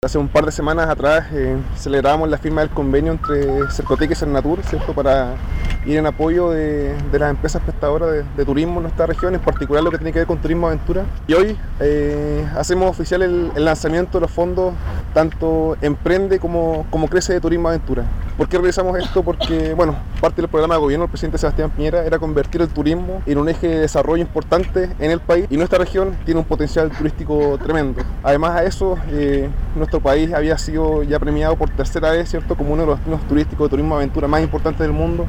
Hace un par de semanas atrás celebramos la firma del convenio entre Cercotec y Cernatur, ¿cierto?, para ir en apoyo de las empresas prestadoras de turismo en nuestra región, en particular lo que tiene que ver con turismo aventura. Y hoy hacemos oficial el lanzamiento de los fondos tanto Emprende como Crece de Turismo Aventura. ¿Por qué realizamos esto? Porque, bueno, parte del programa de gobierno del presidente Sebastián Piñera era convertir el turismo en un eje de desarrollo importante en el país, y nuestra región tiene un potencial turístico tremendo. Además a eso, nuestro país había sido ya premiado por tercera vez, ¿cierto?, como uno de los destinos turísticos de turismo aventura más importantes del mundo.